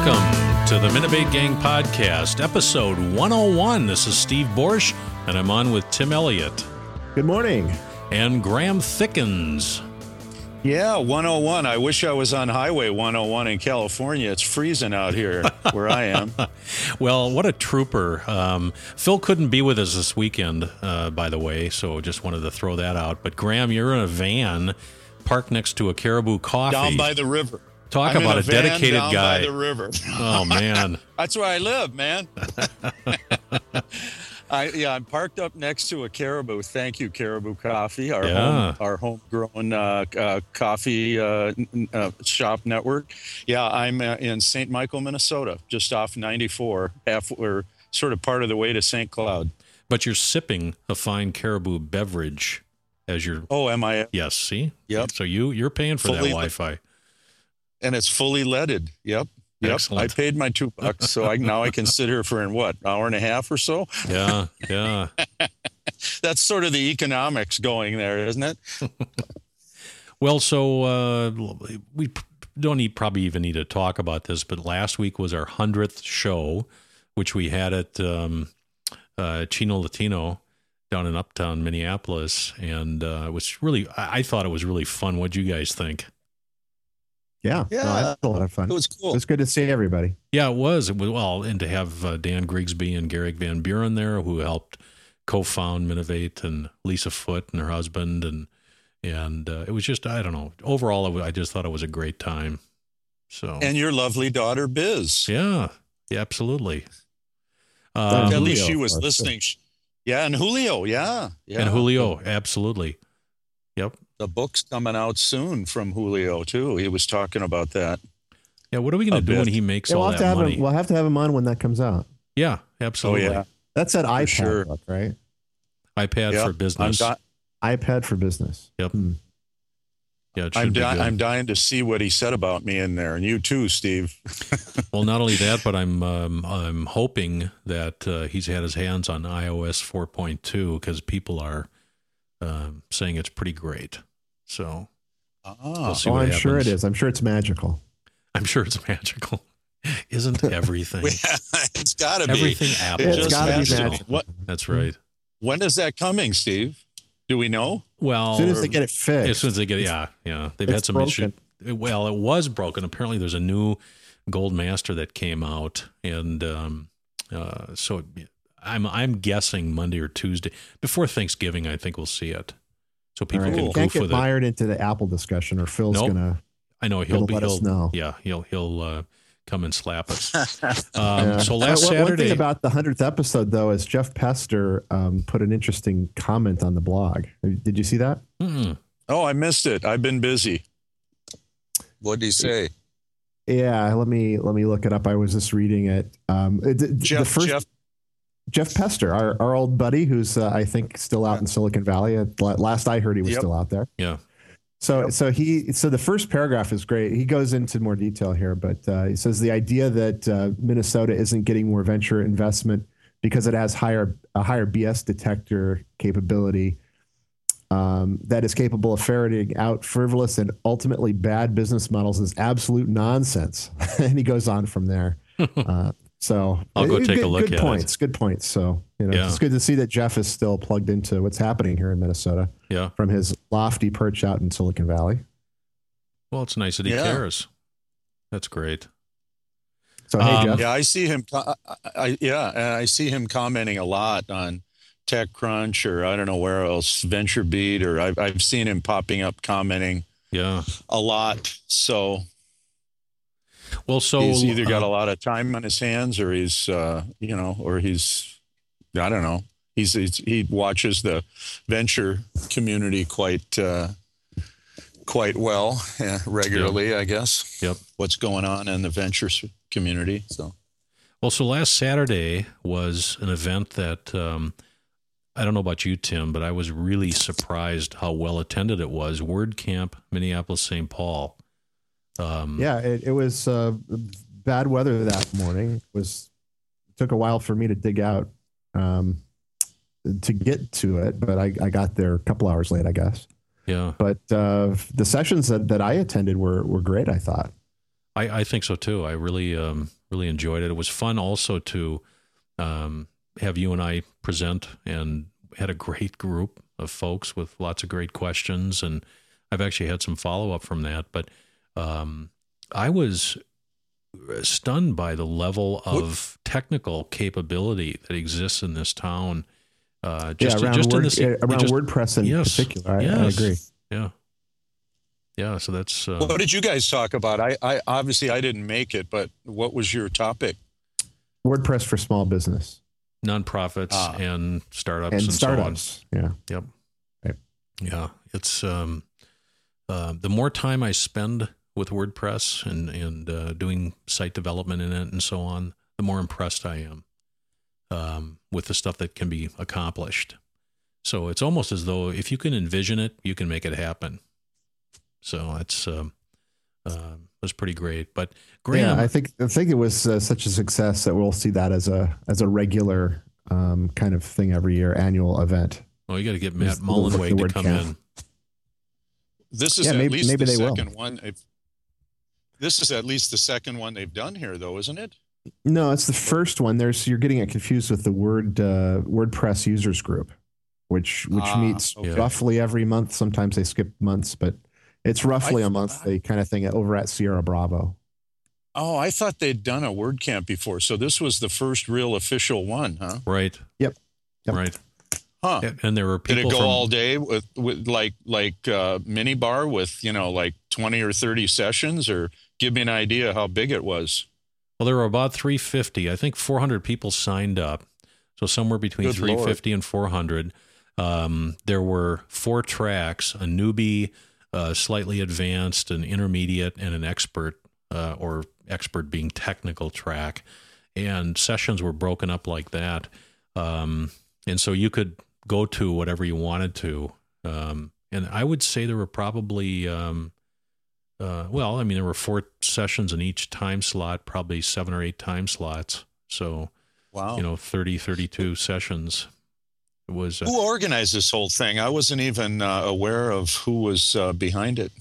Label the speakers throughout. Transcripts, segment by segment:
Speaker 1: Welcome to the Minabate Gang Podcast, episode 101. This is Steve Borsch, and I'm on with Tim Elliott.
Speaker 2: Good morning.
Speaker 1: And Graham Thickens.
Speaker 3: Yeah, 101. I wish I was on Highway 101 in California. It's freezing out here where I am.
Speaker 1: Well, what a trooper. Phil couldn't be with us this weekend, by the way, so just wanted to throw that out. But Graham, you're in a van parked next to a Caribou Coffee.
Speaker 3: Down by the river.
Speaker 1: Talk about a dedicated
Speaker 3: down
Speaker 1: guy.
Speaker 3: By the river.
Speaker 1: Oh, man.
Speaker 3: That's where I live, man. I'm parked up next to a Caribou. Thank you, Caribou Coffee, our homegrown coffee shop network. Yeah, I'm in St. Michael, Minnesota, just off 94, we're sort of part of the way to St. Cloud.
Speaker 1: But you're sipping a fine Caribou beverage as you're...
Speaker 3: Oh, am I?
Speaker 1: Yes, see?
Speaker 3: Yep.
Speaker 1: So you're paying for that Wi-Fi.
Speaker 3: And it's fully leaded. Yep.
Speaker 1: Excellent.
Speaker 3: I paid my $2, so now I can sit here for hour and a half or so.
Speaker 1: Yeah.
Speaker 3: That's sort of the economics going there, isn't it?
Speaker 1: Well, so we don't probably even need to talk about this, but last week was our 100th show, which we had at Chino Latino down in Uptown, Minneapolis, and it was really, I thought it was really fun. What'd you guys think?
Speaker 2: Yeah, no, I had a lot of fun.
Speaker 3: It was cool.
Speaker 2: It was good to see everybody.
Speaker 1: Yeah, it was. Well, and to have Dan Grigsby and Garrick Van Buren there, who helped co-found Minavate, and Lisa Foote and her husband, and it was just, I don't know. Overall, I just thought it was a great time. So,
Speaker 3: and your lovely daughter, Biz.
Speaker 1: Yeah, absolutely.
Speaker 3: At least she was listening. Yeah, and Julio. Yeah.
Speaker 1: And Julio, absolutely. Yep.
Speaker 3: The book's coming out soon from Julio, too. He was talking about that.
Speaker 1: Yeah, what are we going to do when he makes all that money?
Speaker 2: We'll have to have him on when that comes out.
Speaker 1: Yeah, absolutely.
Speaker 3: Oh, yeah.
Speaker 2: That's that iPad book, right?
Speaker 1: iPad for business.
Speaker 2: iPad for business.
Speaker 1: Yep. Yeah, it
Speaker 3: I'm
Speaker 1: should be good.
Speaker 3: I'm dying to see what he said about me in there, and you too, Steve.
Speaker 1: Well, not only that, but I'm hoping that he's had his hands on iOS 4.2 because people are saying it's pretty great. So we'll see what
Speaker 2: I'm
Speaker 1: happens.
Speaker 2: sure it is. I'm sure it's magical.
Speaker 1: I'm sure it's magical. Isn't everything?
Speaker 3: It's got to be.
Speaker 1: Everything Apple.
Speaker 2: It's got to be magical.
Speaker 3: What?
Speaker 1: That's right.
Speaker 3: When is that coming, Steve? Do we know?
Speaker 1: Well,
Speaker 2: as soon as they get it fixed.
Speaker 1: As soon as they get it, yeah. They've had some issues. Well, it was broken. Apparently, there's a new Gold Master that came out, and so I'm guessing Monday or Tuesday before Thanksgiving. I think we'll see it, so people can goof
Speaker 2: can't get
Speaker 1: with it.
Speaker 2: mired into the Apple discussion, or Phil's gonna.
Speaker 1: I know he'll
Speaker 2: let us know.
Speaker 1: Yeah, he'll come and slap us. So last Saturday,
Speaker 2: one thing about the 100th episode, though, is Jeff Pester put an interesting comment on the blog. Did you see that?
Speaker 1: Mm-mm.
Speaker 3: Oh, I missed it. I've been busy. What did he say?
Speaker 2: Yeah, let me look it up. I was just reading it. Jeff Pester, our old buddy, who's I think still out in Silicon Valley. Last I heard, he was still out there.
Speaker 1: Yeah.
Speaker 2: So the first paragraph is great. He goes into more detail here, but he says the idea that Minnesota isn't getting more venture investment because it has a higher BS detector capability that is capable of ferreting out frivolous and ultimately bad business models is absolute nonsense. And he goes on from there. So
Speaker 1: I'll go take a look at it.
Speaker 2: Good points. So, it's good to see that Jeff is still plugged into what's happening here in Minnesota from his lofty perch out in Silicon Valley.
Speaker 1: Well, it's nice that he cares. That's great.
Speaker 2: So, hey, Jeff.
Speaker 3: Yeah, I see him. I see him commenting a lot on TechCrunch, or I don't know where else, VentureBeat, or I've seen him popping up commenting a lot. So...
Speaker 1: Well, so
Speaker 3: he's either got a lot of time on his hands, or he's, I don't know. He watches the venture community quite well regularly, I guess.
Speaker 1: Yep.
Speaker 3: What's going on in the venture community? So,
Speaker 1: well, so last Saturday was an event that I don't know about you, Tim, but I was really surprised how well attended it was. WordCamp, Minneapolis, St. Paul.
Speaker 2: It was bad weather that morning. It took a while for me to dig out to get to it, but I got there a couple hours late, I guess.
Speaker 1: Yeah.
Speaker 2: But the sessions that I attended were great, I thought.
Speaker 1: I think so too. I really really enjoyed it. It was fun also to have you and I present, and had a great group of folks with lots of great questions, and I've actually had some follow up from that. But I was stunned by the level of technical capability that exists in this town.
Speaker 2: Around WordPress in particular. I agree.
Speaker 1: Yeah. So that's.
Speaker 3: What did you guys talk about? I obviously I didn't make it, but what was your topic?
Speaker 2: WordPress for small business,
Speaker 1: nonprofits and startups and
Speaker 2: startups.
Speaker 1: So on.
Speaker 2: Yeah.
Speaker 1: Yep.
Speaker 2: Right.
Speaker 1: Yeah. It's the more time I spend with WordPress and doing site development in it and so on, the more impressed I am with the stuff that can be accomplished. So it's almost as though if you can envision it, you can make it happen. So it's was pretty great. But Graham,
Speaker 2: I think it was such a success that we'll see that as a regular kind of thing every year, annual event.
Speaker 1: Well, you got to get Matt Mullenweg to come in.
Speaker 3: This is at least the second one. This is at least the second one they've done here, though, isn't it?
Speaker 2: No, it's the first one. You're getting it confused with the WordPress users group, which meets roughly every month. Sometimes they skip months, but it's roughly a monthly kind of thing over at Sierra Bravo.
Speaker 3: Oh, I thought they'd done a WordCamp before, so this was the first real official one, huh?
Speaker 1: Right.
Speaker 2: Yep.
Speaker 1: Right.
Speaker 3: Huh.
Speaker 1: And there were people.
Speaker 3: Did it go all day with like minibar with like 20 or 30 sessions, or give me an idea how big it was?
Speaker 1: Well, there were about 350. I think 400 people signed up, so somewhere between 350 and 400. There were 4 tracks: a newbie, slightly advanced, an intermediate, and an expert, or expert being technical track. And sessions were broken up like that, and so you could go to whatever you wanted to. And I would say there were probably, there were 4 sessions in each time slot, probably 7 or 8 time slots. So,
Speaker 3: wow,
Speaker 1: 30, 32 sessions. It was.
Speaker 3: Who organized this whole thing? I wasn't even aware of who was behind it.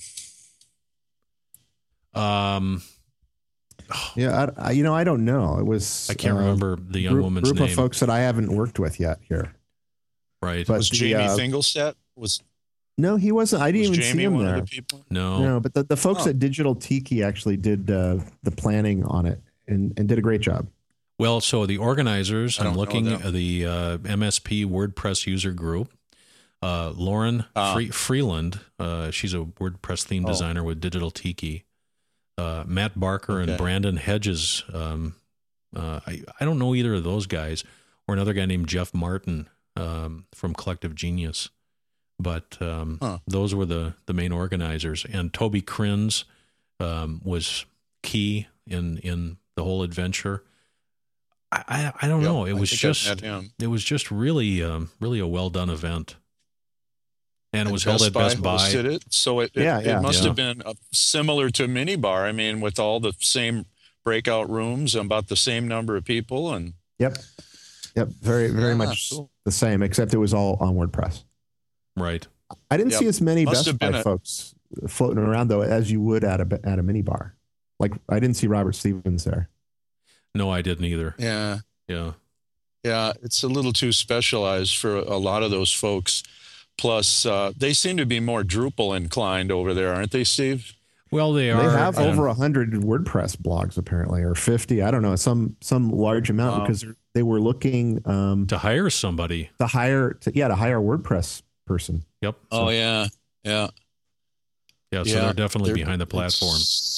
Speaker 2: Yeah, I don't know. It was.
Speaker 1: I can't remember the young woman's name.
Speaker 2: Group of folks that I haven't worked with yet here.
Speaker 1: Right.
Speaker 3: But was Jamie Fingelstedt?
Speaker 2: No, he wasn't. I didn't even see him there. No, but the folks at Digital Tiki actually did the planning on it and did a great job.
Speaker 1: Well, so the organizers, I'm looking at the MSP WordPress user group. Lauren Freeland, she's a WordPress theme designer with Digital Tiki. Matt Barker and Brandon Hedges. I don't know either of those guys, or another guy named Jeff Martin from Collective Genius. But those were the main organizers. And Toby Krins was key in the whole adventure. I don't know. It was just really really a well done event, and it was held at Best Buy.
Speaker 3: Hosted it, so it must have been similar to Minibar. I mean, with all the same breakout rooms, about the same number of people, and
Speaker 2: yep, very much the same, except it was all on WordPress.
Speaker 1: Right.
Speaker 2: I didn't see as many Best Buy folks floating around though as you would at a Minibar. Like I didn't see Robert Stevens there.
Speaker 1: No, I didn't either.
Speaker 3: Yeah.
Speaker 1: Yeah.
Speaker 3: It's a little too specialized for a lot of those folks. Plus, they seem to be more Drupal inclined over there, aren't they, Steve?
Speaker 1: Well, they are.
Speaker 2: They have over 100 WordPress blogs apparently, or 50. I don't know, some large amount because they were looking
Speaker 1: to hire somebody.
Speaker 2: To hire a WordPress person.
Speaker 1: Yep.
Speaker 3: So, yeah.
Speaker 1: So they're definitely behind the platform.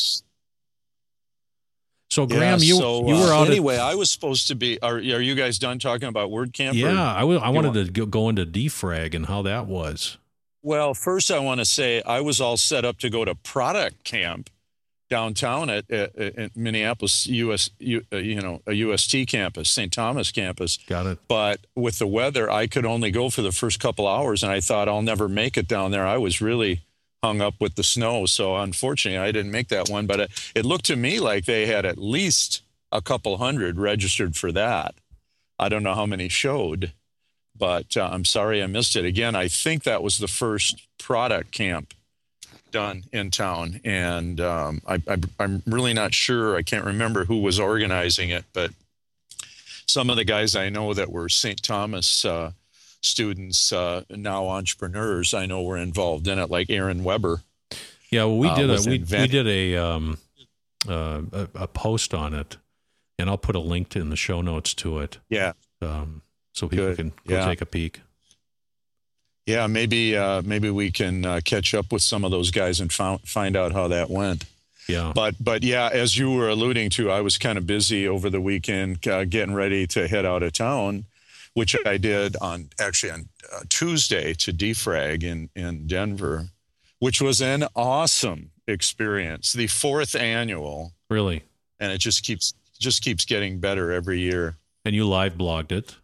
Speaker 1: So Graham, you were out.
Speaker 3: Anyway, I was supposed to be. Are you guys done talking about WordCamp?
Speaker 1: Yeah, I wanted to go into Defrag and how that was.
Speaker 3: Well, first I want to say I was all set up to go to Product Camp downtown at Minneapolis, a UST campus, St. Thomas campus.
Speaker 1: Got it.
Speaker 3: But with the weather, I could only go for the first couple hours, and I thought I'll never make it down there. I was really hung up with the snow. So unfortunately, I didn't make that one. But it looked to me like they had at least a couple hundred registered for that. I don't know how many showed, but I'm sorry I missed it. Again, I think that was the first Product Camp done in town, and I'm really not sure. I can't remember who was organizing it, but some of the guys I know that were St. Thomas students, now entrepreneurs, I know were involved in it, like Aaron Weber.
Speaker 1: Yeah, well, we did a post on it, and I'll put a link in the show notes to it.
Speaker 3: Yeah,
Speaker 1: so people can go take a peek.
Speaker 3: Yeah, maybe we can catch up with some of those guys and find out how that went.
Speaker 1: Yeah,
Speaker 3: but yeah, as you were alluding to, I was kind of busy over the weekend getting ready to head out of town, which I did on Tuesday to Defrag in Denver, which was an awesome experience. The 4th annual,
Speaker 1: really,
Speaker 3: and it just keeps getting better every year.
Speaker 1: And you live blogged it.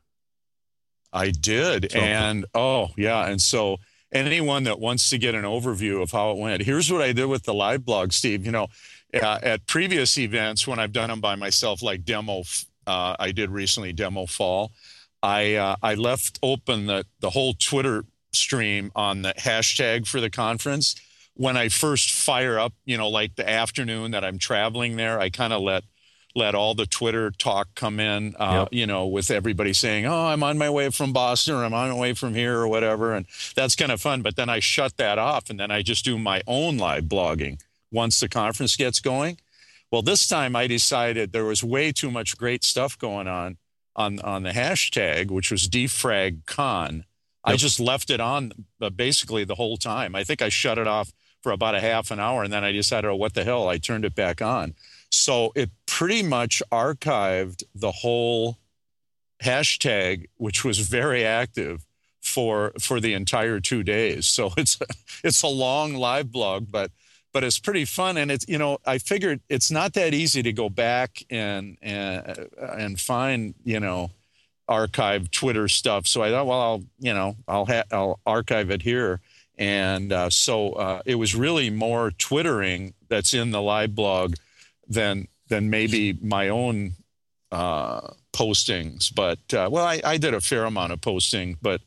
Speaker 3: I did. And so anyone that wants to get an overview of how it went, here's what I did with the live blog, Steve. At previous events when I've done them by myself, like demo, I did recently Demo Fall, I left open the whole Twitter stream on the hashtag for the conference. When I first fire up, like the afternoon that I'm traveling there, I kind of let all the Twitter talk come in, with everybody saying, oh, I'm on my way from Boston, or I'm on my way from here, or whatever. And that's kind of fun. But then I shut that off, and then I just do my own live blogging once the conference gets going. Well, this time I decided there was way too much great stuff going on the hashtag, which was DefragCon. Yep. I just left it on basically the whole time. I think I shut it off for about a half an hour, and then I decided, oh, what the hell? I turned it back on. So it pretty much archived the whole hashtag, which was very active for the entire 2 days. So it's a long live blog, but it's pretty fun. And it's, I figured it's not that easy to go back and find, archive Twitter stuff. So I thought, well, I'll archive it here. And so it was really more Twittering that's in the live blog than maybe my own postings. But I did a fair amount of posting, but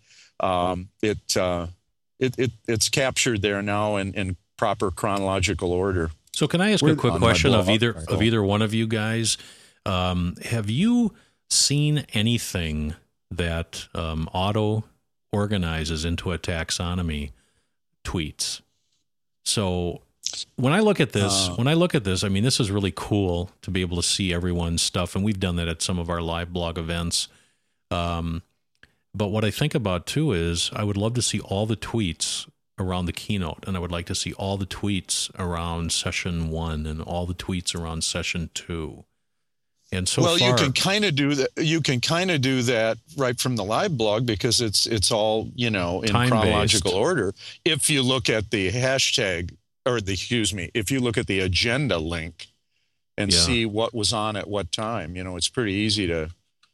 Speaker 3: it's captured there now in proper chronological order.
Speaker 1: So can I ask a quick question of either one of you guys? Have you seen anything that Otto organizes into a taxonomy tweets? So when I look at this, I mean, this is really cool to be able to see everyone's stuff, and we've done that at some of our live blog events. But what I think about too is I would love to see all the tweets around the keynote, and I would like to see all the tweets around session 1 and all the tweets around session 2. And so far,
Speaker 3: you can kind of do that. You can kind of do that right from the live blog because it's all in chronological order. If you look at the hashtag. If you look at the agenda link and see what was on at what time, it's pretty easy to,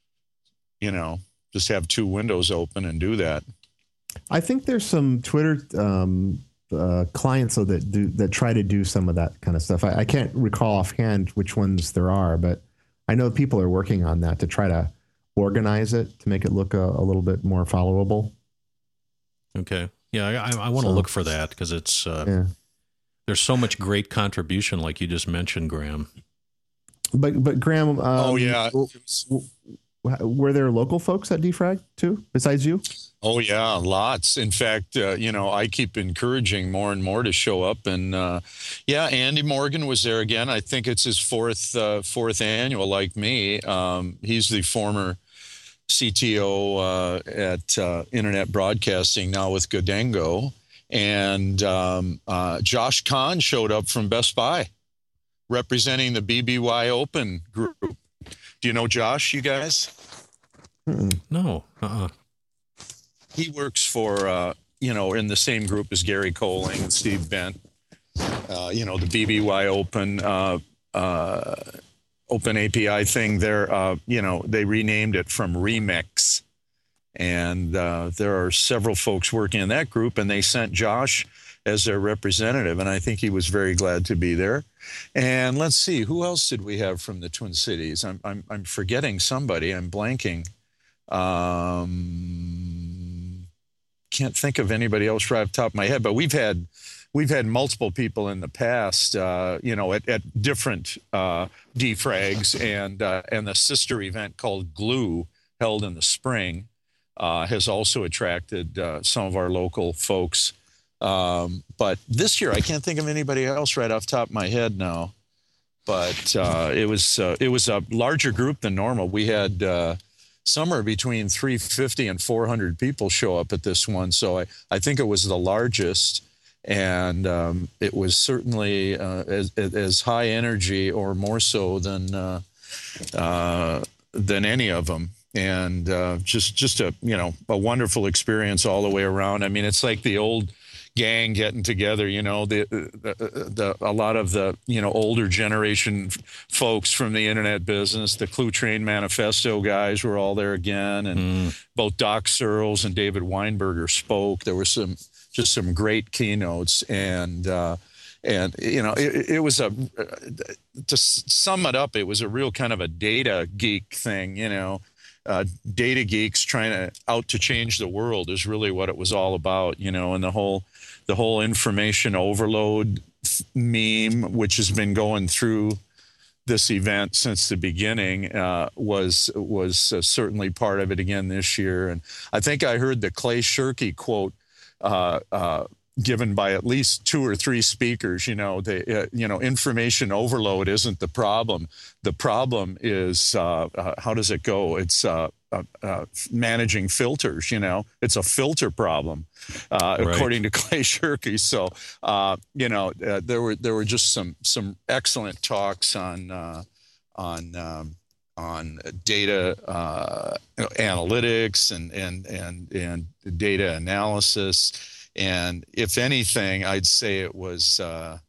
Speaker 3: just have 2 windows open and do that.
Speaker 2: I think there's some Twitter clients that try to do some of that kind of stuff. I can't recall offhand which ones there are, but I know people are working on that to try to organize it to make it look a little bit more followable.
Speaker 1: Okay. Yeah, I want to look for that because it's there's so much great contribution, like you just mentioned, Graham.
Speaker 2: But Graham, were there local folks at Defrag too, besides you?
Speaker 3: Oh yeah, lots. In fact, I keep encouraging more and more to show up, and Andy Morgan was there again. I think it's his fourth annual, like me. He's the former CTO at Internet Broadcasting, now with Godengo. And Josh Kahn showed up from Best Buy, representing the BBY Open group. Do you know Josh, you guys?
Speaker 1: No.
Speaker 3: He works for, in the same group as Gary Coling and Steve Bent. The BBY Open API thing there, they renamed it from Remix. And there are several folks working in that group, and they sent Josh as their representative, and I think he was very glad to be there. And let's see, who else did we have from the Twin Cities? I'm forgetting somebody. I'm blanking. Can't think of anybody else right off the top of my head, but we've had we've had multiple people in the past, at different defrags, and the sister event called Glue, held in the spring, has also attracted some of our local folks. But this year, I can't think of anybody else right off the top of my head now. But it was a larger group than normal. We had somewhere between 350 and 400 people show up at this one. So I think it was the largest, and it was certainly as high energy or more so than any of them. And just a wonderful experience all the way around. I mean, it's like the old gang getting together, a lot of the older generation folks from the internet business, the Clue Train Manifesto guys were all there again, and both Doc Searles and David Weinberger spoke. There were some great keynotes, and it was to sum it up, it was a real kind of a data geek thing, data geeks trying to change the world is really what it was all about, and the whole information overload meme, which has been going through this event since the beginning, was certainly part of it again this year. And I think I heard the Clay Shirky quote given by at least 2 or 3 speakers. Information overload isn't the problem. The problem is how does it go? It's managing filters. It's a filter problem, according to Clay Shirky. So there were just some excellent talks on data analytics and data analysis. And if anything, I'd say it was, that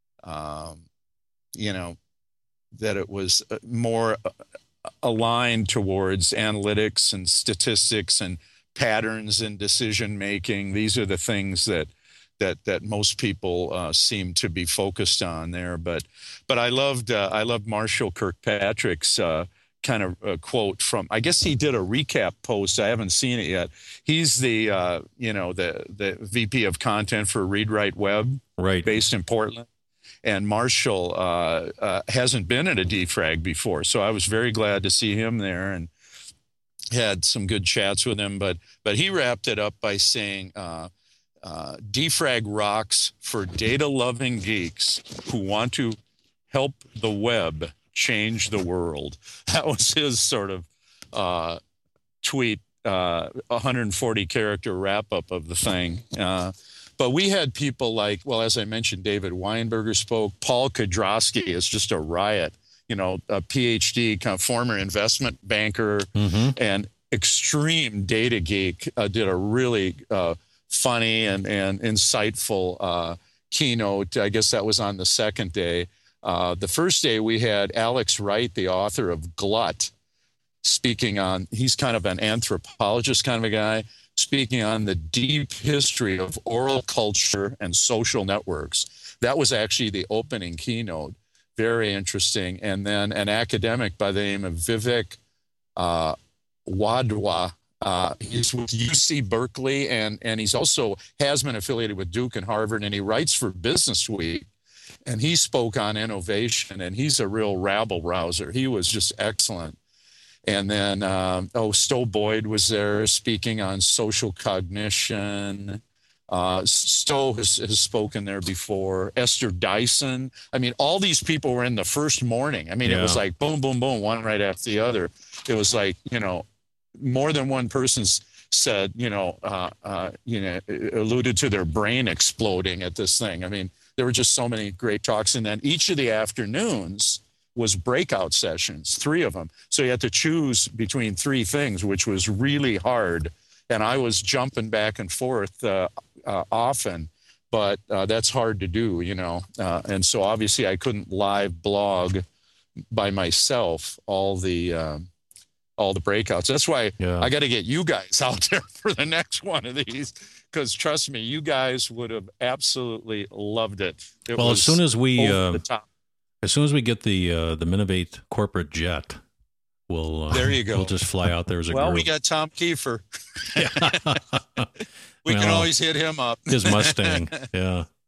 Speaker 3: it was more aligned towards analytics and statistics and patterns in decision making. These are the things that most people seem to be focused on there. But I loved Marshall Kirkpatrick's kind of a quote from, I guess he did a recap post. I haven't seen it yet. He's the the VP of content for Read Write Web,
Speaker 1: right,
Speaker 3: based in Portland. And Marshall hasn't been at a defrag before, so I was very glad to see him there and had some good chats with him. But he wrapped it up by saying, defrag rocks for data-loving geeks who want to help the web change the world. That was his sort of tweet, 140 character wrap up of the thing. But we had people like, well, as I mentioned, David Weinberger spoke. Paul Kodrowski is just a riot, a PhD, kind of former investment banker and extreme data geek, did a really funny and insightful keynote. I guess that was on the second day. The first day we had Alex Wright, the author of Glut, speaking on, he's kind of an anthropologist kind of a guy, speaking on the deep history of oral culture and social networks. That was actually the opening keynote. Very interesting. And then an academic by the name of Vivek Wadhwa. He's with UC Berkeley, and he's also has been affiliated with Duke and Harvard, and he writes for Business Week. And he spoke on innovation, and he's a real rabble-rouser. He was just excellent. And then, Stowe Boyd was there speaking on social cognition. Stowe has spoken there before. Esther Dyson. I mean, all these people were in the first morning. I mean, It was like boom, boom, boom, one right after the other. It was like, more than one person said, alluded to their brain exploding at this thing. I mean, there were just so many great talks. And then each of the afternoons was breakout sessions, 3 of them. So you had to choose between 3 things, which was really hard. And I was jumping back and forth often, but that's hard to do, and so obviously I couldn't live blog by myself all the breakouts. That's why I got to get you guys out there for the next one of these, because trust me, you guys would have absolutely loved it.
Speaker 1: Well, as soon as we get the Minovate corporate jet, we'll
Speaker 3: there you go.
Speaker 1: We'll just fly out there as a
Speaker 3: group.
Speaker 1: Well,
Speaker 3: we got Tom Kiefer. We can always hit him up.
Speaker 1: His Mustang, yeah.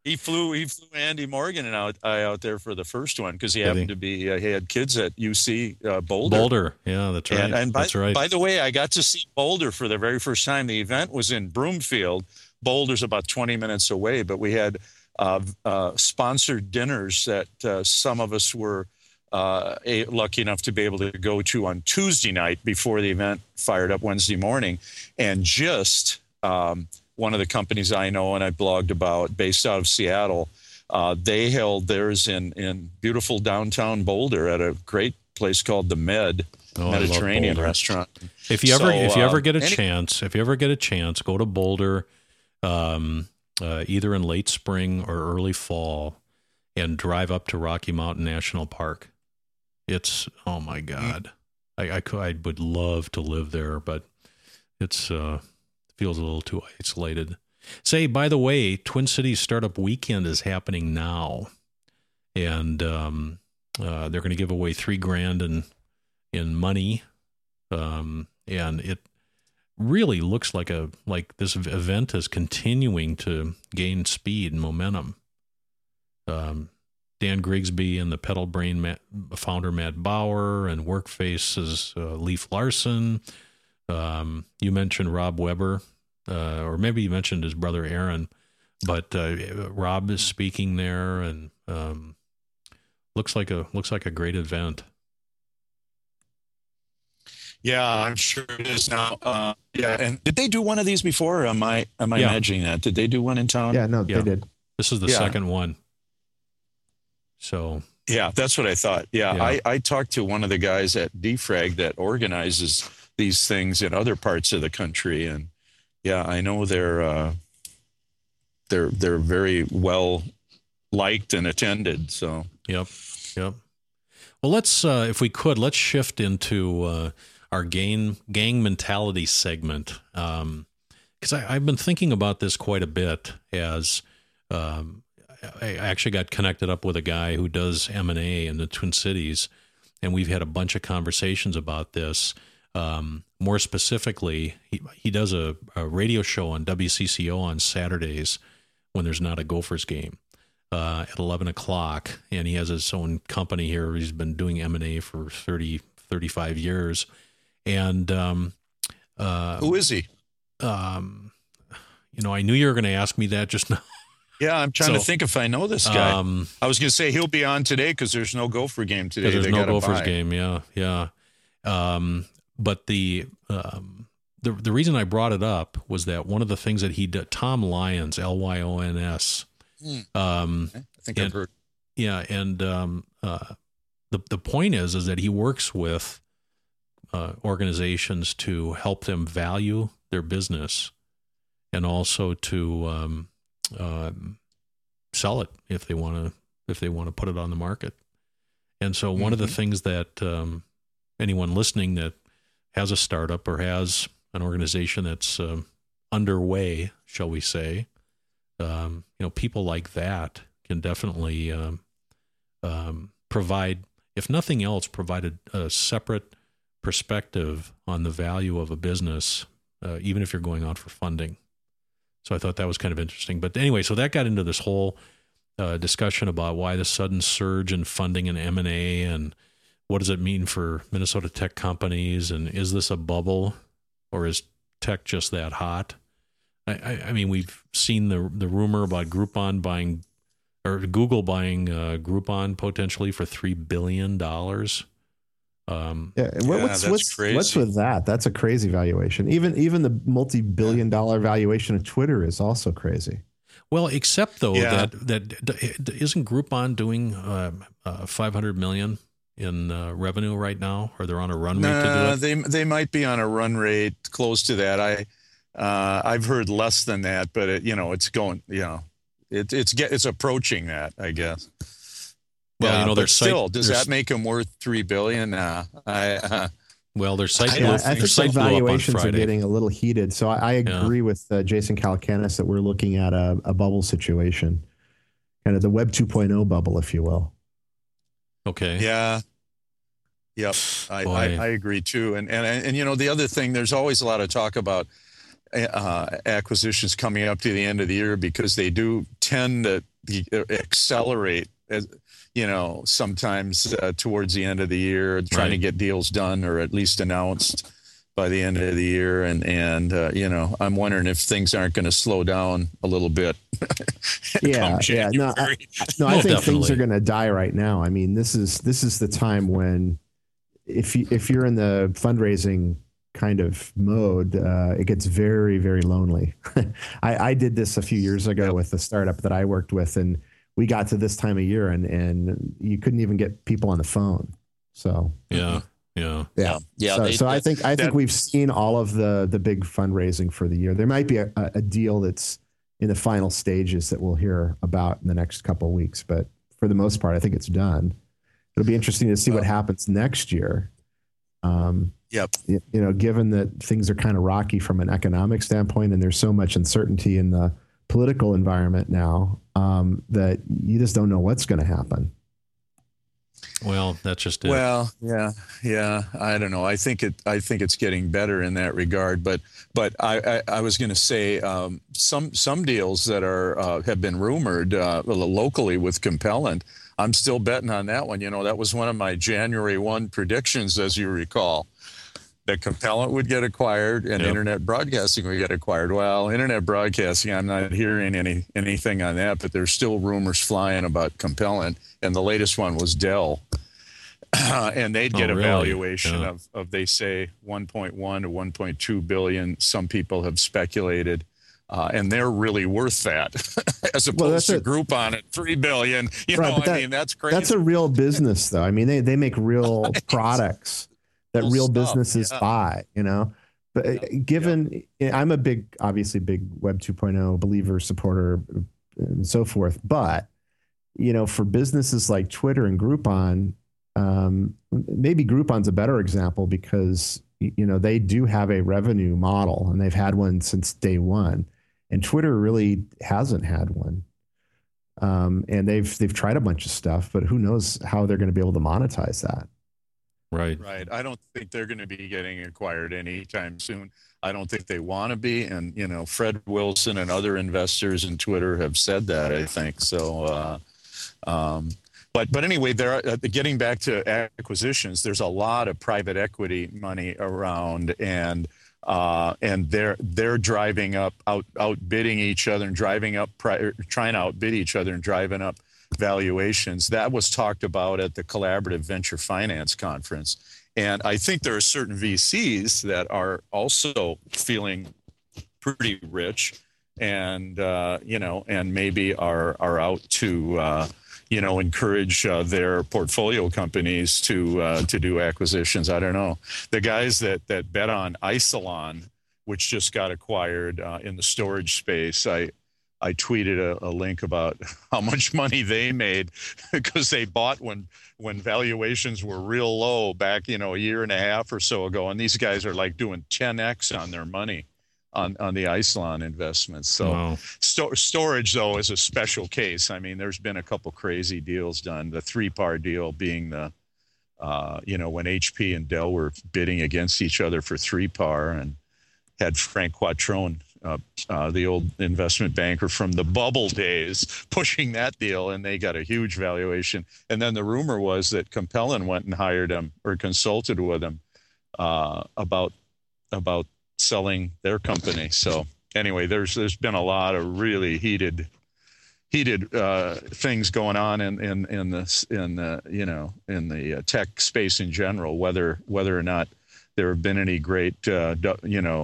Speaker 3: He flew Andy Morgan and out there for the first one because he happened to be he had kids at UC Boulder.
Speaker 1: Boulder, yeah, that's right.
Speaker 3: And
Speaker 1: that's right.
Speaker 3: By the way, I got to see Boulder for the very first time. The event was in Broomfield. Boulder's about 20 minutes away, but we had sponsored dinners that some of us were lucky enough to be able to go to on Tuesday night before the event fired up Wednesday morning, and just. One of the companies I know and I blogged about, based out of Seattle, they held theirs in beautiful downtown Boulder at a great place called the Mediterranean Restaurant.
Speaker 1: If you ever get a chance, go to Boulder, either in late spring or early fall, and drive up to Rocky Mountain National Park. It's, oh my God, I would love to live there, but it's. Feels a little too isolated. Say, by the way, Twin Cities Startup Weekend is happening now, and they're going to give away $3,000 in money, and it really looks like this event is continuing to gain speed and momentum. Dan Grigsby and the Pedal Brain founder Matt Bauer, and Workface's Leif Larson. You mentioned Rob Weber, or maybe you mentioned his brother Aaron, but Rob is speaking there, and looks like a great event.
Speaker 3: Yeah, I'm sure it is now. Yeah, and did they do one of these before? Or am I imagining that? Did they do one in town?
Speaker 2: Yeah, no, they did.
Speaker 1: This is the second one. So
Speaker 3: yeah, that's what I thought. Yeah. I talked to one of the guys at Defrag that organizes these things in other parts of the country, and yeah, I know they're very well liked and attended. So
Speaker 1: yep. Well, let's if we could, let's shift into our gang mentality segment, because I've been thinking about this quite a bit as I actually got connected up with a guy who does M&A in the Twin Cities, and we've had a bunch of conversations about this. More specifically, he does a radio show on WCCO on Saturdays when there's not a Gophers game at 11 o'clock, and he has his own company here. He's been doing M&A for 35 years. And
Speaker 3: who is he?
Speaker 1: I knew you were going to ask me that just now.
Speaker 3: Yeah, I'm trying to think if I know this guy. I was going to say he'll be on today because there's no Gopher game today.
Speaker 1: There's no Gophers game, yeah. But the reason I brought it up was that one of the things that he did, Tom Lyons, Lyons.
Speaker 3: I think I've heard.
Speaker 1: Yeah, and the point is that he works with organizations to help them value their business, and also to sell it if they want to put it on the market. And so one of the things that anyone listening that has a startup or has an organization that's underway, shall we say, people like that can definitely provide, if nothing else, provide a separate perspective on the value of a business, even if you're going out for funding. So I thought that was kind of interesting. But anyway, so that got into this whole discussion about why the sudden surge in funding and M&A, and what does it mean for Minnesota tech companies, and is this a bubble, or is tech just that hot? I mean, we've seen the rumor about Groupon buying, or Google buying Groupon potentially for $3 billion.
Speaker 2: What's
Speaker 3: crazy.
Speaker 2: What's with that? That's a crazy valuation. Even the multi-billion-dollar valuation of Twitter is also crazy.
Speaker 1: Well, except though that isn't Groupon doing $500 million in revenue right now, or they're on a run rate to do it?
Speaker 3: They might be on a run rate close to that. I've heard less than that, but it's going. It's approaching that, I guess.
Speaker 1: Well,
Speaker 3: but still, does that make them worth $3 billion?
Speaker 1: Well, their site
Speaker 2: I think the valuations are getting a little heated. So I agree with Jason Calacanis that we're looking at a bubble situation, kind of the Web 2.0 bubble, if you will.
Speaker 1: Okay.
Speaker 3: Yeah. Yep. I agree too. And the other thing, there's always a lot of talk about acquisitions coming up to the end of the year, because they do tend to accelerate, as sometimes towards the end of the year, trying to get deals done or at least announced by the end of the year. And I'm wondering if things aren't going to slow down a little bit.
Speaker 2: Yeah. No, I think things are going to die right now. I mean, this is the time when if you're in the fundraising kind of mode, it gets very, very lonely. I did this a few years ago with the startup that I worked with, and we got to this time of year and you couldn't even get people on the phone. So
Speaker 1: yeah.
Speaker 2: So I think we've seen all of the big fundraising for the year. There might be a deal that's in the final stages that we'll hear about in the next couple of weeks, but for the most part, I think it's done. It'll be interesting to see what happens next year. Given that things are kind of rocky from an economic standpoint, and there's so much uncertainty in the political environment now, that you just don't know what's going to happen.
Speaker 1: Well, that's just it.
Speaker 3: Well, yeah. I don't know. I think it's getting better in that regard. But I was going to say some deals that have been rumored locally with Compellent. I'm still betting on that one. That was one of my January 1 predictions, as you recall, that Compellent would get acquired and internet broadcasting would get acquired. Well, internet broadcasting, I'm not hearing anything on that, but there's still rumors flying about Compellent. And the latest one was Dell. And they'd get a valuation of, they say, 1.1 to 1.2 billion. Some people have speculated. And they're really worth that, as opposed to Groupon at $3 billion. That's crazy.
Speaker 2: That's a real business, though. I mean, they make real products that real businesses buy. But given I'm a obviously big Web 2.0 believer, supporter, and so forth. But for businesses like Twitter and Groupon, maybe Groupon's a better example because they do have a revenue model and they've had one since day one. And Twitter really hasn't had one. And they've tried a bunch of stuff, but who knows how they're going to be able to monetize that.
Speaker 1: Right.
Speaker 3: I don't think they're going to be getting acquired anytime soon. I don't think they want to be. And, Fred Wilson and other investors in Twitter have said that, I think. So, but anyway, getting back to acquisitions, there's a lot of private equity money around, and they're driving up, outbidding each other and driving up, trying to outbid each other and driving up valuations. That was talked about at the Collaborative Venture Finance Conference. And I think there are certain VCs that are also feeling pretty rich and, and maybe are out to, encourage their portfolio companies to do acquisitions. I don't know. The guys that bet on Isilon, which just got acquired in the storage space, I tweeted a link about how much money they made because they bought when valuations were real low back, a year and a half or so ago. And these guys are like doing 10x on their money on the Isilon investments. So wow. Storage, though, is a special case. I mean, there's been a couple crazy deals done. The 3PAR deal being when HP and Dell were bidding against each other for 3PAR, and had Frank Quattrone, the old investment banker from the bubble days, pushing that deal, and they got a huge valuation. And then the rumor was that Compellent went and hired him or consulted with him about selling their company. So anyway, there's been a lot of really heated things going on in the tech space in general. Whether or not there have been any great internet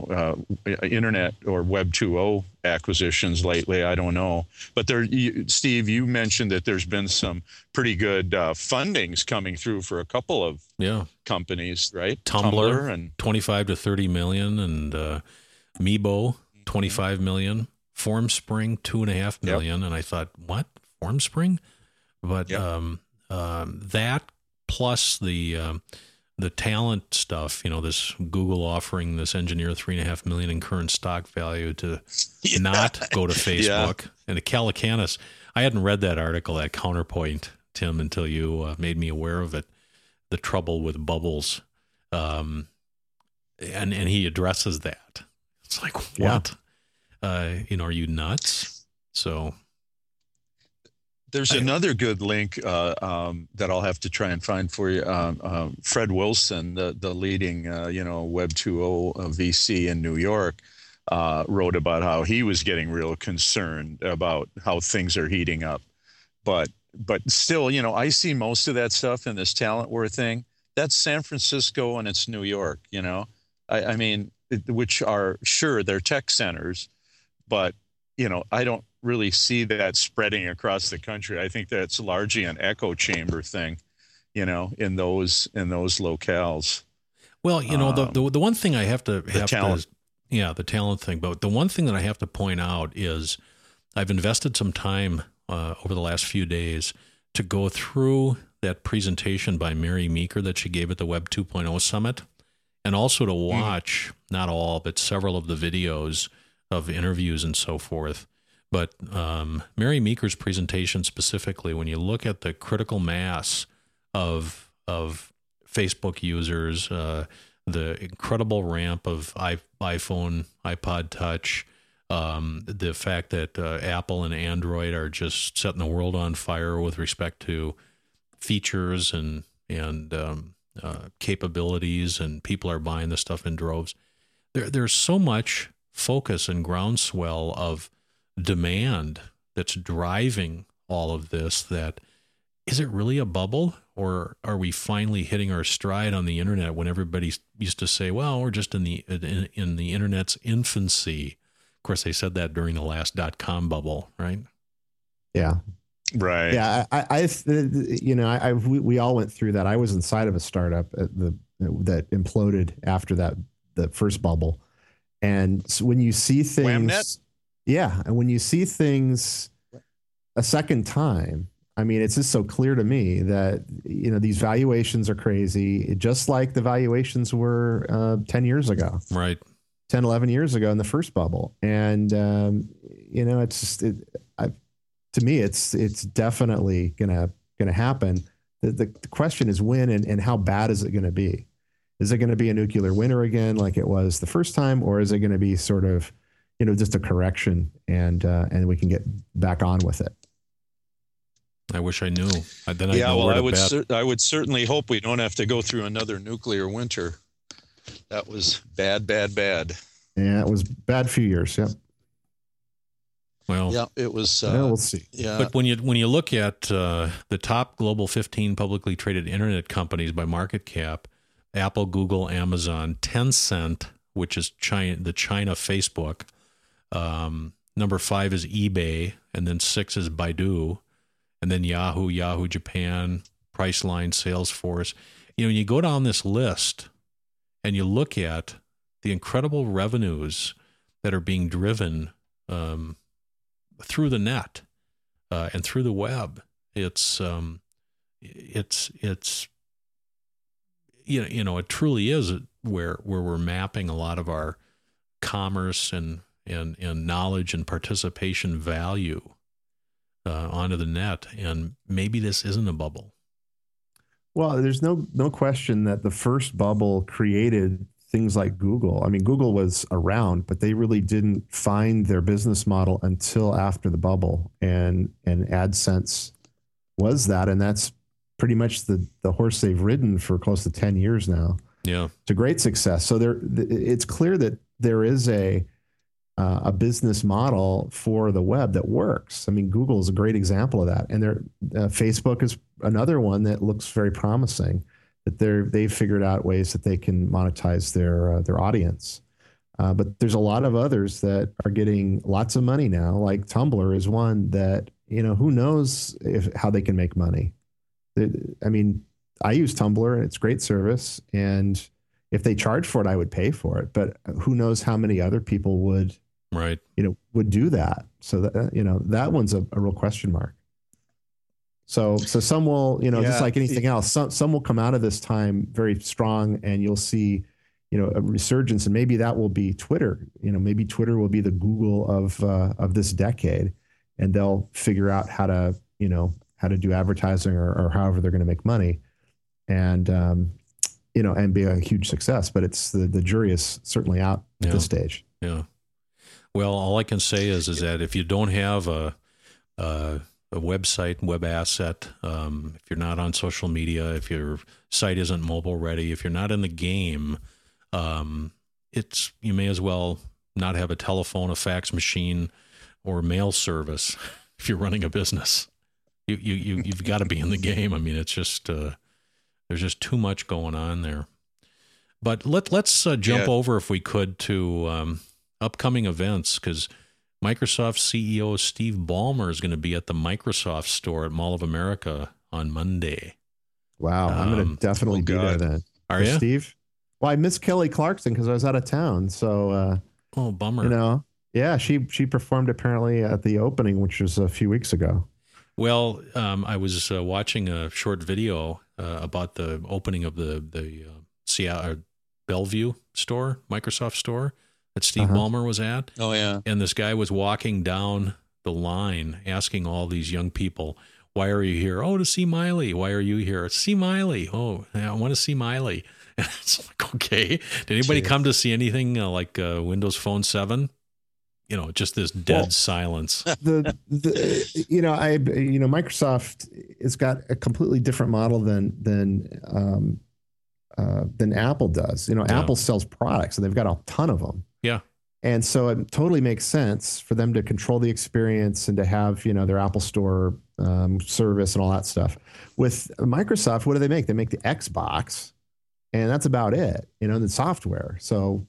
Speaker 3: or Web 2.0 acquisitions lately, I don't know. But Steve, you mentioned that there's been some pretty good fundings coming through for a couple of companies, right?
Speaker 1: Tumblr and 25 to 30 million, and Meebo 25 million, Formspring 2.5 million. And I thought, what? Formspring? But that plus the talent stuff, this Google offering this engineer $3.5 million in current stock value to not go to Facebook. And the Calacanis, I hadn't read that article at Counterpoint, Tim, until you made me aware of it. The trouble with bubbles, and he addresses that. It's like, what? Are you nuts? So
Speaker 3: There's another good link that I'll have to try and find for you. Fred Wilson, the leading Web 2.0 VC in New York, wrote about how he was getting real concerned about how things are heating up. But still, I see most of that stuff in this talent war thing. That's San Francisco and it's New York. I mean, which are sure they're tech centers, but I don't really see that spreading across the country. I think that's largely an echo chamber thing, in those locales.
Speaker 1: Well, the one thing I have to the talent thing. But the one thing that I have to point out is I've invested some time over the last few days to go through that presentation by Mary Meeker that she gave at the Web 2.0 Summit, and also to watch not all but several of the videos of interviews and so forth. But Mary Meeker's presentation specifically, when you look at the critical mass of Facebook users, the incredible ramp of iPhone, iPod Touch, the fact that Apple and Android are just setting the world on fire with respect to features and capabilities, and people are buying this stuff in droves. There's so much focus and groundswell of demand that's driving all of this, that is it really a bubble, or are we finally hitting our stride on the internet when everybody used to say, well, we're just in the internet's infancy? Of course, they said that during the last .com bubble, right?
Speaker 2: Yeah.
Speaker 3: Right.
Speaker 2: Yeah. We all went through that. I was inside of a startup that imploded after the first bubble. And so when you see things,
Speaker 3: Whamnet?
Speaker 2: Yeah. And when you see things a second time, I mean, it's just so clear to me that, these valuations are crazy, just like the valuations were 10 years ago.
Speaker 1: Right.
Speaker 2: 10, 11 years ago in the first bubble. And, it's just, to me, it's definitely going to happen. The question is when and how bad is it going to be? Is it going to be a nuclear winter again, like it was the first time? Or is it going to be sort of, just a correction and we can get back on with it?
Speaker 1: I wish I knew.
Speaker 3: I would certainly hope we don't have to go through another nuclear winter. That was bad.
Speaker 2: Yeah, it was bad few years. Yep.
Speaker 1: Well,
Speaker 3: yeah, it was.
Speaker 2: We'll see.
Speaker 1: Yeah. But when you look at the top global 15 publicly traded internet companies by market cap, Apple, Google, Amazon, Tencent, which is the China Facebook. Number 5 is eBay, and then 6 is Baidu, and then Yahoo Japan, Priceline, Salesforce. You go down this list and you look at the incredible revenues that are being driven through the net and through the web. It truly is where we're mapping a lot of our commerce and knowledge and participation value onto the net. And maybe this isn't a bubble.
Speaker 2: Well, there's no question that the first bubble created things like Google. I mean, Google was around, but they really didn't find their business model until after the bubble, and AdSense was that. And that's pretty much the horse they've ridden for close to 10 years now.
Speaker 1: Yeah.
Speaker 2: To great success. So it's clear that there is a business model for the web that works. I mean, Google is a great example of that. And Facebook is another one that looks very promising, that they've figured out ways that they can monetize their audience. But there's a lot of others that are getting lots of money now, like Tumblr is one that, who knows how they can make money. I mean, I use Tumblr and it's great service. And if they charge for it, I would pay for it. But who knows how many other people would do that. So that, that one's a real question mark. So some will, just like anything else, some will come out of this time very strong, and you'll see, a resurgence, and maybe that will be Twitter. Maybe Twitter will be the Google of this decade, and they'll figure out how to do advertising or however they're going to make money, and and be a huge success. But it's the jury is certainly out at this stage.
Speaker 1: Yeah. Well, all I can say is that if you don't have a website, web asset. If you're not on social media, if your site isn't mobile ready, if you're not in the game, you may as well not have a telephone, a fax machine, or mail service if you're running a business. You've got to be in the game. I mean, it's just there's just too much going on there. But let's jump over, if we could, to upcoming events, because Microsoft CEO Steve Ballmer is going to be at the Microsoft store at Mall of America on Monday.
Speaker 2: Wow, I'm going to definitely be there then.
Speaker 1: Are you,
Speaker 2: Steve? Well, I missed Kelly Clarkson because I was out of town. So,
Speaker 1: bummer.
Speaker 2: You know, yeah, she performed apparently at the opening, which was a few weeks ago.
Speaker 1: Well, I was watching a short video about the opening of the Seattle Bellevue store, Microsoft store, that Steve Ballmer was at.
Speaker 3: Oh, yeah.
Speaker 1: And this guy was walking down the line asking all these young people, why are you here? Oh, to see Miley. Why are you here? See Miley. Oh, I want to see Miley. And it's like, okay. Did anybody come to see anything like Windows Phone 7? You know, just this dead silence.
Speaker 2: Microsoft has got a completely different model than Apple does. You know, Apple sells products and they've got a ton of them.
Speaker 1: Yeah.
Speaker 2: And so it totally makes sense for them to control the experience and to have, their Apple Store service and all that stuff. With Microsoft, what do they make? They make the Xbox, and that's about it, the software. So,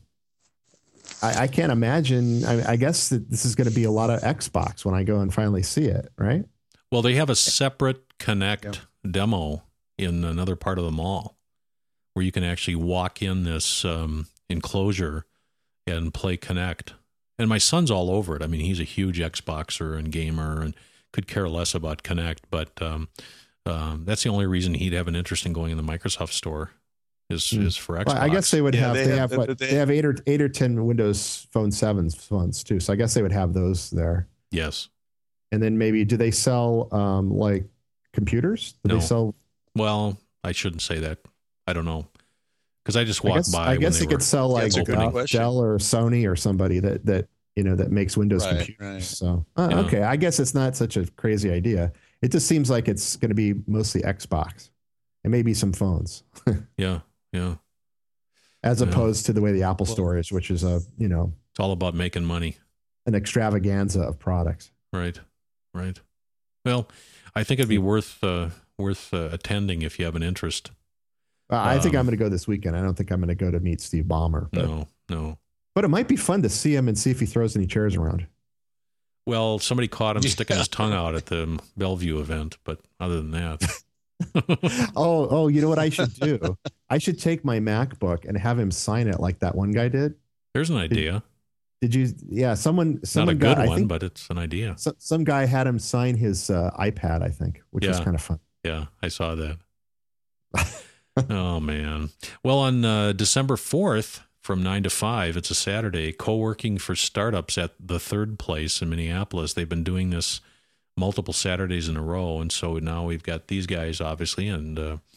Speaker 2: I can't imagine. I guess that this is going to be a lot of Xbox when I go and finally see it, right?
Speaker 1: Well, they have a separate Kinect demo in another part of the mall where you can actually walk in this enclosure and play Kinect. And my son's all over it. I mean, he's a huge Xboxer and gamer and could care less about Kinect, but that's the only reason he'd have an interest in going in the Microsoft store is for Xbox. Well,
Speaker 2: I guess they would have. They have 8 or 10 Windows Phone 7 phones too. So I guess they would have those there.
Speaker 1: Yes.
Speaker 2: And then maybe do they sell like computers? Do they sell?
Speaker 1: Well, I shouldn't say that. I don't know, because I just walked by.
Speaker 2: I guess they could sell like Dell or Sony or somebody that makes Windows computers. Right. So okay, I guess it's not such a crazy idea. It just seems like it's going to be mostly Xbox and maybe some phones.
Speaker 1: Yeah.
Speaker 2: As opposed to the way the Apple Store is, which is it's
Speaker 1: all about making money,
Speaker 2: an extravaganza of products.
Speaker 1: Right. Well, I think it'd be worth attending if you have an interest.
Speaker 2: I think I'm going to go this weekend. I don't think I'm going to go to meet Steve Ballmer.
Speaker 1: No.
Speaker 2: But it might be fun to see him and see if he throws any chairs around.
Speaker 1: Well, somebody caught him sticking his tongue out at the Bellevue event, but other than that.
Speaker 2: Oh, you know what I should do? I should take my MacBook and have him sign it like that one guy did.
Speaker 1: There's an idea.
Speaker 2: Did you? Yeah, someone
Speaker 1: not a good one, but it's an idea.
Speaker 2: Some guy had him sign his iPad, I think, which was kind of fun.
Speaker 1: Yeah, I saw that. Oh man. Well, on December 4th from 9 to 5, it's a Saturday, co-working for startups at the Third Place in Minneapolis. They've been doing this multiple Saturdays in a row, and so now we've got these guys obviously and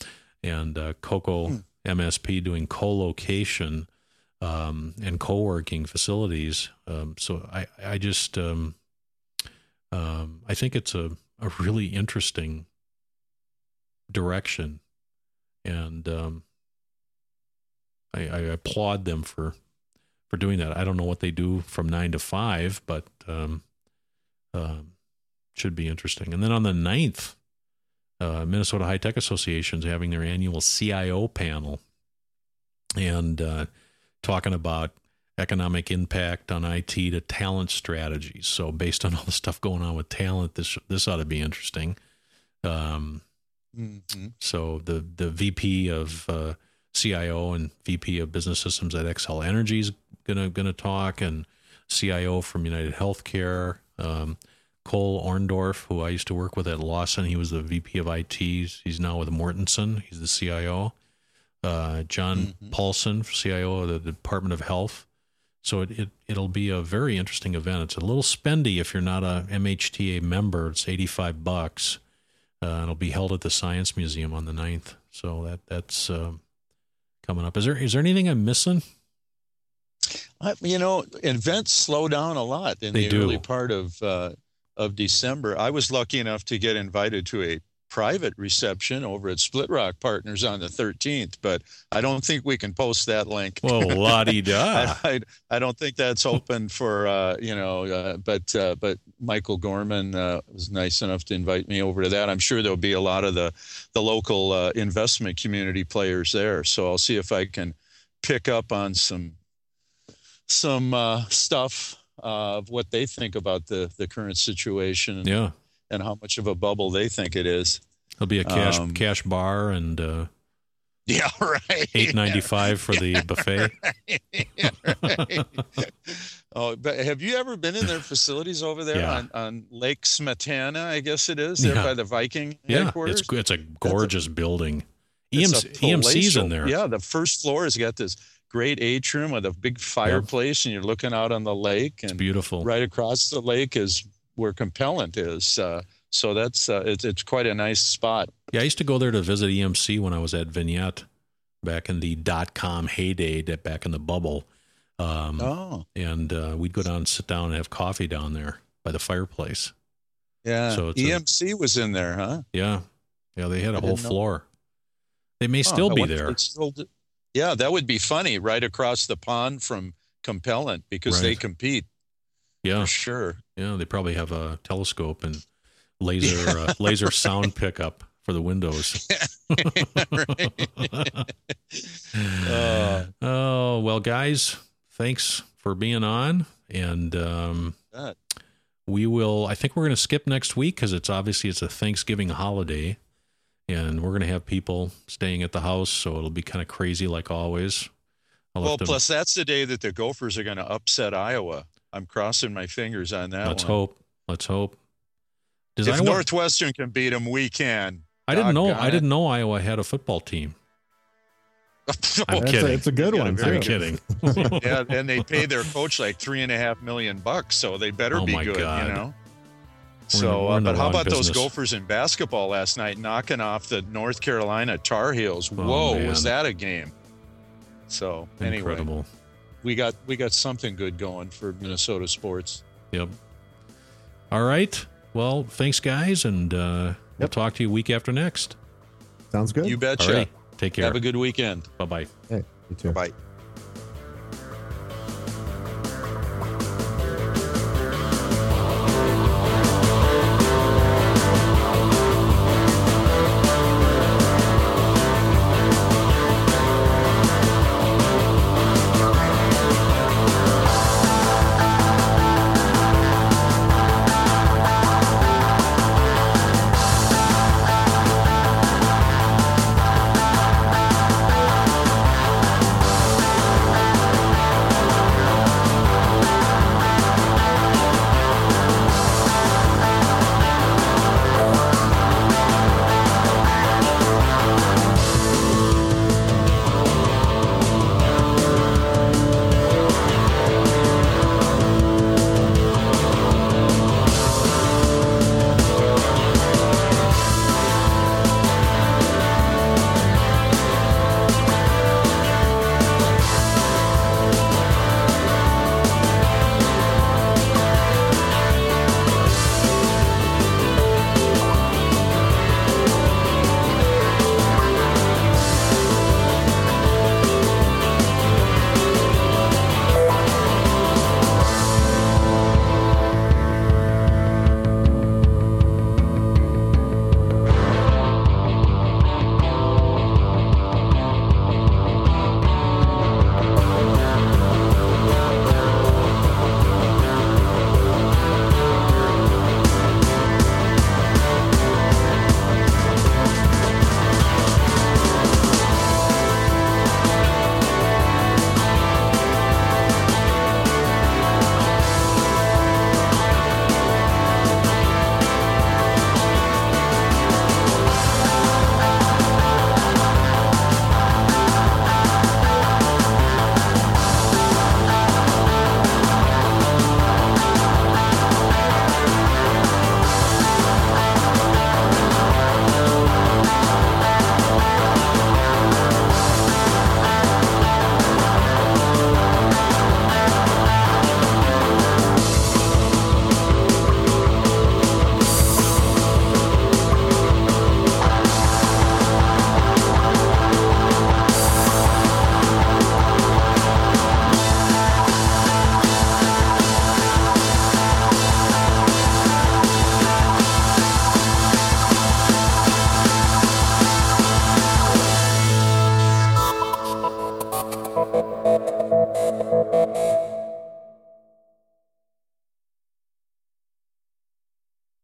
Speaker 1: Coco MSP doing co-location and co-working facilities. So I just I think it's a really interesting direction, and I applaud them for doing that. I don't know what they do from 9 to 5, but should be interesting. And then on the 9th, Minnesota High Tech Association is having their annual CIO panel and talking about economic impact on IT to talent strategies. So based on all the stuff going on with talent, this ought to be interesting. So the VP of CIO and VP of Business Systems at Xcel Energy is gonna talk, and CIO from United Healthcare. Cole Orndorff, who I used to work with at Lawson, he was the VP of IT. He's now with Mortensen. He's the CIO. John Paulson, CIO of the Department of Health. So it'll be a very interesting event. It's a little spendy if you're not a MHTA member. It's $85. It'll be held at the Science Museum on the 9th. So that's coming up. Is there anything I'm missing?
Speaker 3: Events slow down a lot in the early part of of December. I was lucky enough to get invited to a private reception over at Split Rock Partners on the 13th, but I don't think we can post that link.
Speaker 1: Well, la-di-da.
Speaker 3: I don't think that's open for, but Michael Gorman was nice enough to invite me over to that. I'm sure there'll be a lot of the local investment community players there. So I'll see if I can pick up on some stuff of what they think about the current situation.
Speaker 1: Yeah.
Speaker 3: And how much of a bubble they think it is.
Speaker 1: There'll be a cash bar and
Speaker 3: yeah, right.
Speaker 1: $8.95 for the buffet.
Speaker 3: Yeah, right. Oh, but have you ever been in their facilities over there on Lake Smetana? I guess it is there by the Viking headquarters.
Speaker 1: It's a gorgeous building. EMC's in there.
Speaker 3: Yeah, the first floor has got this great atrium with a big fireplace, and you're looking out on the lake. And
Speaker 1: it's beautiful.
Speaker 3: Right across the lake is where Compellent is. So that's it's quite a nice spot.
Speaker 1: Yeah, I used to go there to visit EMC when I was at Vignette back in the .com heyday, back in the bubble. And we'd go down and sit down and have coffee down there by the fireplace.
Speaker 3: Yeah,
Speaker 1: so
Speaker 3: EMC was in there, huh?
Speaker 1: Yeah, they had a whole floor. They may still be there.
Speaker 3: Yeah, that would be funny, right across the pond from Compellent, because they compete.
Speaker 1: Yeah,
Speaker 3: for sure.
Speaker 1: Yeah, they probably have a telescope and laser sound pickup for the windows. Oh, well, guys, thanks for being on. And we will, I think we're going to skip next week because it's a Thanksgiving holiday. And we're going to have people staying at the house, so it'll be kind of crazy like always.
Speaker 3: Plus that's the day that the Gophers are going to upset Iowa. I'm crossing my fingers on that.
Speaker 1: Let's hope.
Speaker 3: If Northwestern can beat them, we can.
Speaker 1: I didn't know Iowa had a football team. I'm kidding.
Speaker 2: It's a good one.
Speaker 1: I'm kidding.
Speaker 3: Yeah, and they pay their coach like $3.5 million, so they better be good.
Speaker 1: God.
Speaker 3: You know.
Speaker 1: But
Speaker 3: how about those Gophers in basketball last night, knocking off the North Carolina Tar Heels? Whoa, was that a game? So
Speaker 1: incredible.
Speaker 3: Anyway, we got something good going for Minnesota sports.
Speaker 1: Yep. All right. Well, thanks, guys, and we'll talk to you week after next.
Speaker 2: Sounds good.
Speaker 3: You betcha.
Speaker 1: All right. Take care.
Speaker 3: Have a good weekend.
Speaker 1: Bye-bye.
Speaker 2: Hey, you too.
Speaker 3: Bye.